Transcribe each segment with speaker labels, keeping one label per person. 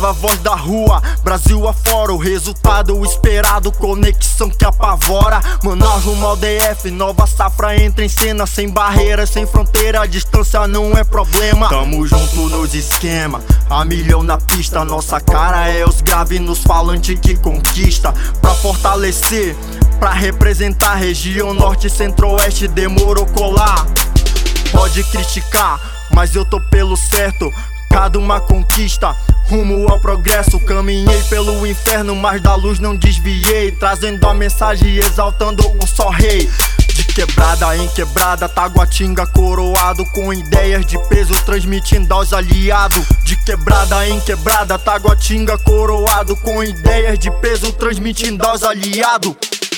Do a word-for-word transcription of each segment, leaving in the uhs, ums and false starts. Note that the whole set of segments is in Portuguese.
Speaker 1: grava a voz da rua, Brasil afora, o resultado esperado, conexão que apavora. Manaus rumo ao D F, nova safra entra em cena, sem barreiras, sem fronteira, a distância não é problema. Tamo junto nos esquema, a milhão na pista, nossa cara é os graves nos falantes que conquista. Pra fortalecer, pra representar a região norte, centro-oeste, demorou colar. Pode criticar, mas eu tô pelo certo, cada uma conquista, rumo ao progresso. Caminhei pelo inferno, mas da luz não desviei, trazendo a mensagem, exaltando um só rei. De quebrada em quebrada, Taguatinga coroado, com ideias de peso, transmitindo aos aliados. De quebrada em quebrada, Taguatinga coroado, com ideias de peso, transmitindo aos aliados.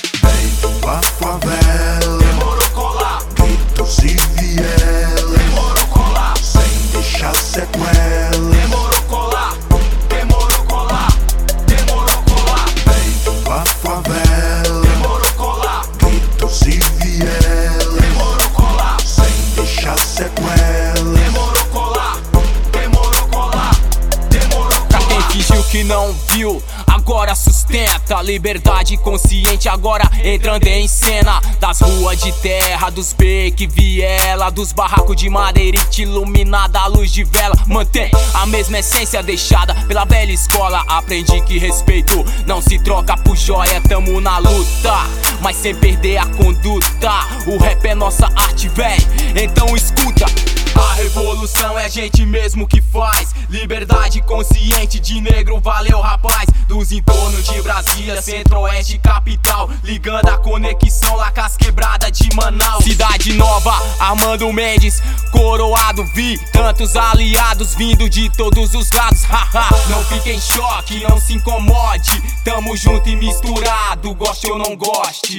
Speaker 2: Veio a favela, demorou colar, gritos e vielas, demorou colar, sem deixar sequela, demorou colar, demorou colar, demorou colar. Veio a favela, demorou colar, gritos e vielas, demorou colar, sem deixar sequela, demorou colar, demorou colar, demorou colar.
Speaker 3: Pra quem fingiu que não viu, agora sustenta, liberdade consciente agora entrando em cena. Das ruas de terra, dos becos, viela, dos barracos de madeirite iluminada a luz de vela. Mantém a mesma essência deixada pela velha escola. Aprendi que respeito não se troca por joia. Tamo na luta, mas sem perder a conduta. O rap é nossa arte, véi, então escuta. A revolução é a gente mesmo que faz. Liberdade consciente de negro, valeu rapaz. Dos entornos de Brasília, centro-oeste, capital, ligando a conexão lá com as quebradas de Manaus. Cidade Nova, Armando Mendes, coroado, vi tantos aliados vindo de todos os lados. Haha, não fique em choque, não se incomode, tamo junto e misturado, goste ou não goste.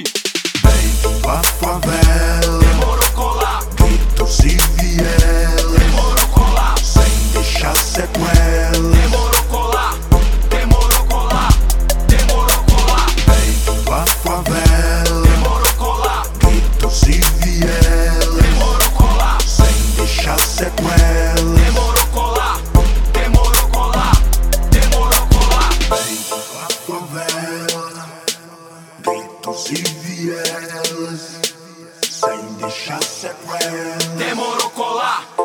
Speaker 2: Veio a favela, demorou colar, gritos e vielas, demorou colar, sem deixar sequela, demorou colar, demorou colar, demorou colar. Veio a favela, demorou colar, gritos e vielas, demorou colar, sem deixar sequela, demorou colar, demorou colar, demorou colar. Veio a favela, gritos e vielas, sem deixar sequela,
Speaker 3: Demorou colar.